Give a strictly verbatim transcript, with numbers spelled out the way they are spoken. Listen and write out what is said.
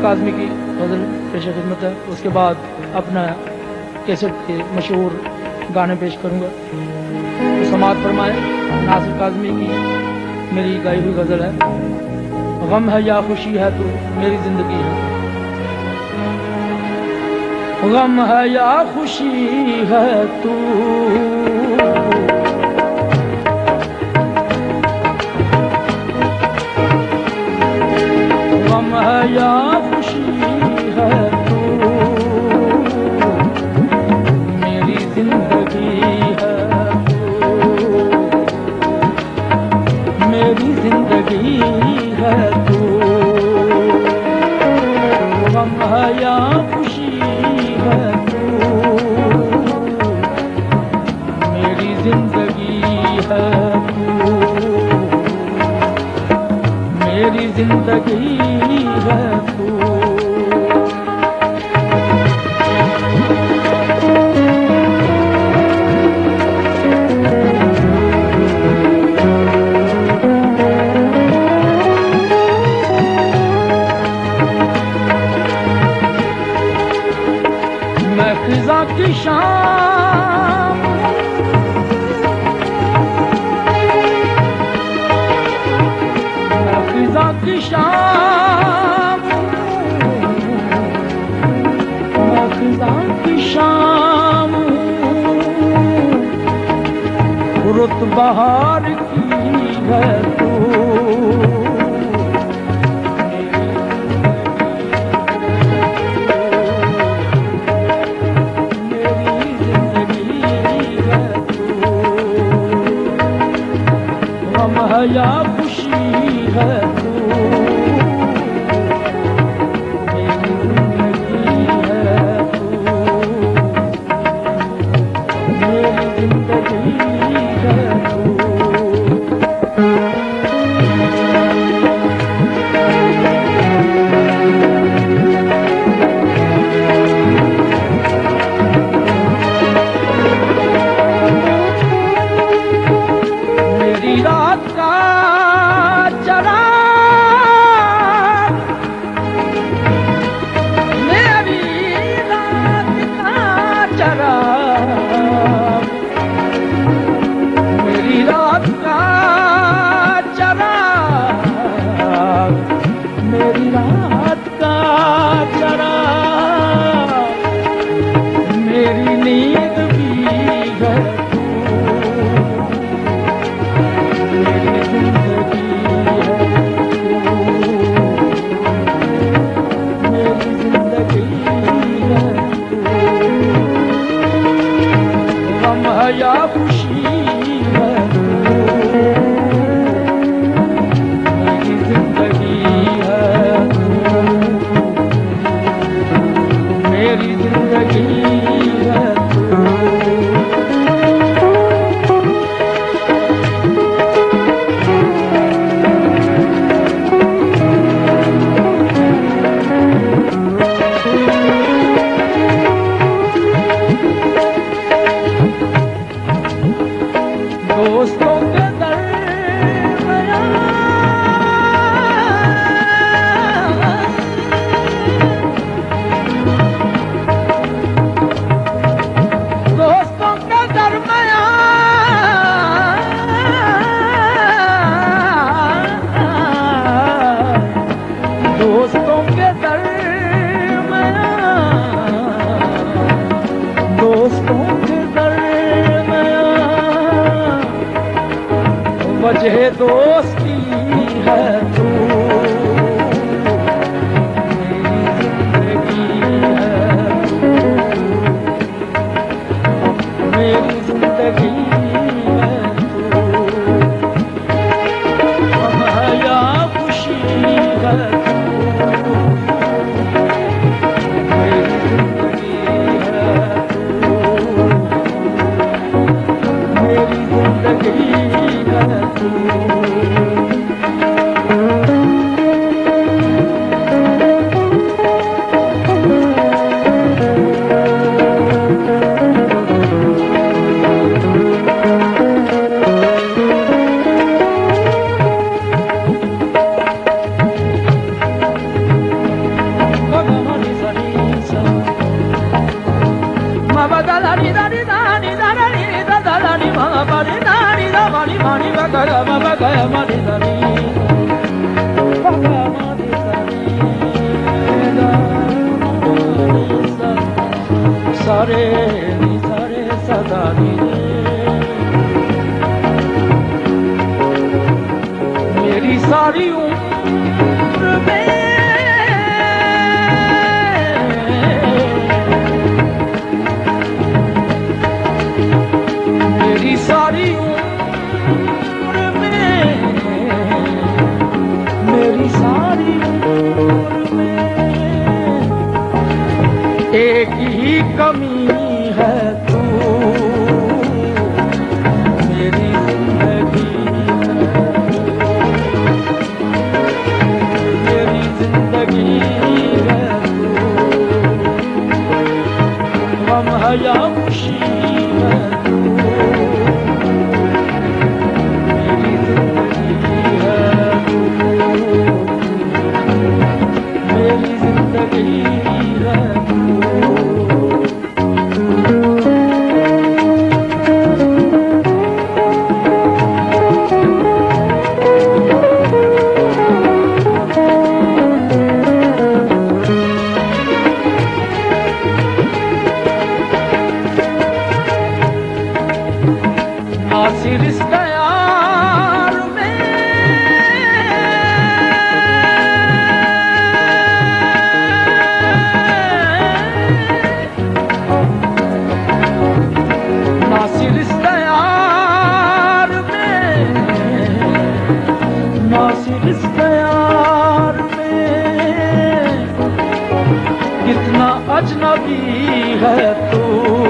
काज़मी की गज़ल पेश खिदमत है। उसके बाद अपना कैसेट के मशहूर गाने पेश करूँगा। तो समाअत फरमाएं। नासिर काज़मी की मेरी गाई हुई गज़ल है, गम है या खुशी है तो मेरी ज़िंदगी है। गम है या खुशी है तू, गम है या खुशी है तू, मेरी जिंदगी है तू, मेरी जिंदगी है तू। गम है या खुशी है तू, मेरी जिंदगी है तू, मेरी जिंदगी है तू। मैं खिज़ा की शाम, मैं खिज़ा की शाम, मैं खिज़ा की शाम, रुत बहार की है तू, या खुशी है तू, मेरी जिंदगी है तू, मेरी जिंदगी है तू। मेरी रात का चराग, मेरी रात का चराग, मेरी रात का चराग, मेरी रात का चराग, मेरी नींद भी है तू, मेरी जिंदगी है तू, मेरी जिंदगी है तू। गम है या खुशी है तू, मेरी जिंदगी है तू, मेरी जिंदगी है तू। दोस्तों के दरमियां, दोस्तों के दरमियां, दोस्तों के दरमियां, दोस्तों के वजह दोस्ती है तू, मेरी जिंदगी है तू, मेरी जिंदगी है तू। गम है या खुशी है तू, मेरी जिंदगी है तू, मेरी जिंदगी है तू। ma ba da la ni da ni da ni da da ni da da la ni ma ba ni da ni da ma ni ma ni ba ga ga ma ba ga ma ni da ni ba ga ma ni da ni da sa re ni sa re sa da ni मेरी सारी उम्र में मेरी सारी उम्र में मेरी सारी उम्र में एक ही कमी है तू मेरी जिंदगी या खुशी है तू मेरी जिंदगी है तू मेरी जिंदगी है तू नासिर इस प्यार में नासिर इस प्यार में नासिर इस प्यार में कितना अजनबी है तू